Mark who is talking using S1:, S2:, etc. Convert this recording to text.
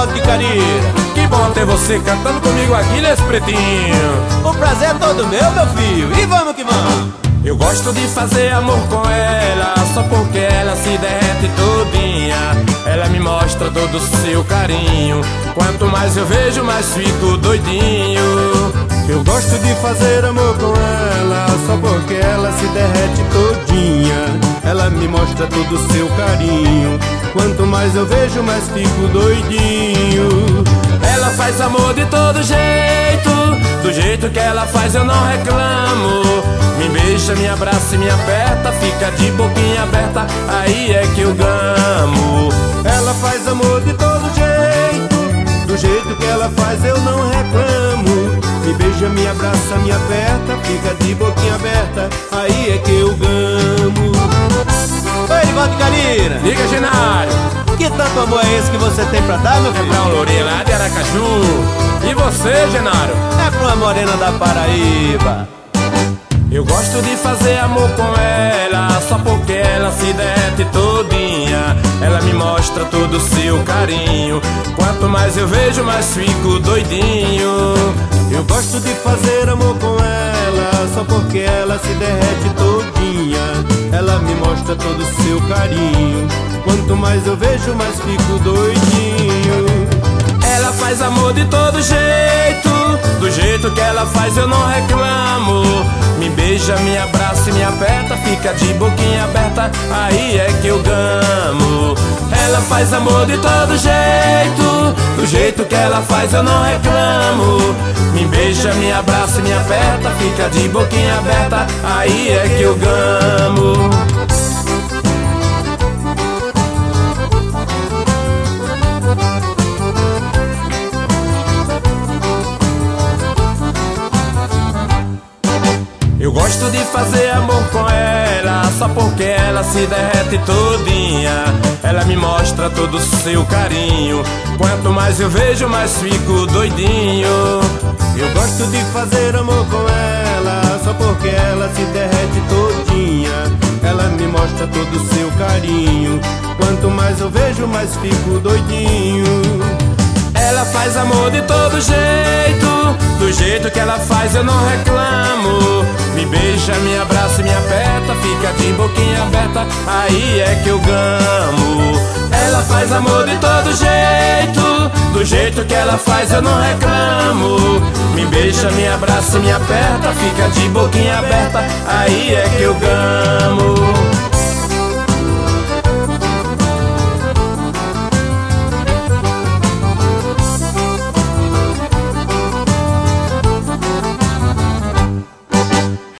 S1: Erivaldo de Carira.
S2: Que bom ter você cantando comigo aqui nesse pretinho.
S1: O prazer é todo meu filho, e vamos que vamos.
S2: Eu gosto de fazer amor com ela, só porque ela se derrete todinha. Ela me mostra todo o seu carinho, quanto mais eu vejo, mais fico doidinho.
S3: Eu gosto de fazer amor com ela, só porque ela se derrete todinha. Ela me mostra todo o seu carinho, quanto mais eu vejo, mais fico doidinho.
S2: Ela faz amor de todo jeito, do jeito que ela faz eu não reclamo. Me beija, me abraça e me aperta, fica de boquinha aberta, aí é que eu gamo.
S3: Ela faz amor de todo jeito, do jeito que ela faz eu não reclamo. Me beija, me abraça, me aperta, fica de boquinha aberta, aí é que eu gamo.
S1: Ô Erivaldo de Carira,
S2: Diga, Genário,
S1: que tanto amor é esse que você tem pra dar, meu
S2: é
S1: filho?
S2: pra um lourinho lá de Aracaju. E você, Genário?
S1: É pra uma morena da Paraíba.
S2: Eu gosto de fazer amor com ela, só porque ela se derrete todinha. Ela me mostra todo o seu carinho, quanto mais eu vejo, mais fico doidinho.
S3: Eu gosto de fazer amor com ela, só porque ela se derrete todinha. Ela me mostra todo o seu carinho, quanto mais eu vejo, mais fico doidinho.
S2: Ela faz amor de todo jeito, do jeito que ela faz eu não reclamo. Me beija, me abraça e me aperta, fica de boquinha aberta, aí é que eu gamo. Ela faz amor de todo jeito, do jeito que ela faz eu não reclamo. Me beija, me abraça e me aperta, fica de boquinha aberta, aí é que eu gamo. Eu gosto de fazer amor com ela, só porque ela se derrete todinha. Ela me mostra todo o seu carinho, quanto mais eu vejo, mais fico doidinho.
S3: Eu gosto de fazer amor com ela, só porque ela se derrete todinha. Ela me mostra todo o seu carinho, quanto mais eu vejo, mais fico doidinho.
S2: Ela faz amor de todo jeito, do jeito que ela faz eu não reclamo. Me beija, me abraça e me aperta, fica de boquinha aberta, aí é que eu gamo. Ela faz amor de todo jeito, do jeito que ela faz eu não reclamo. Me beija, me abraça e me aperta, fica de boquinha aberta, aí é que eu gamo.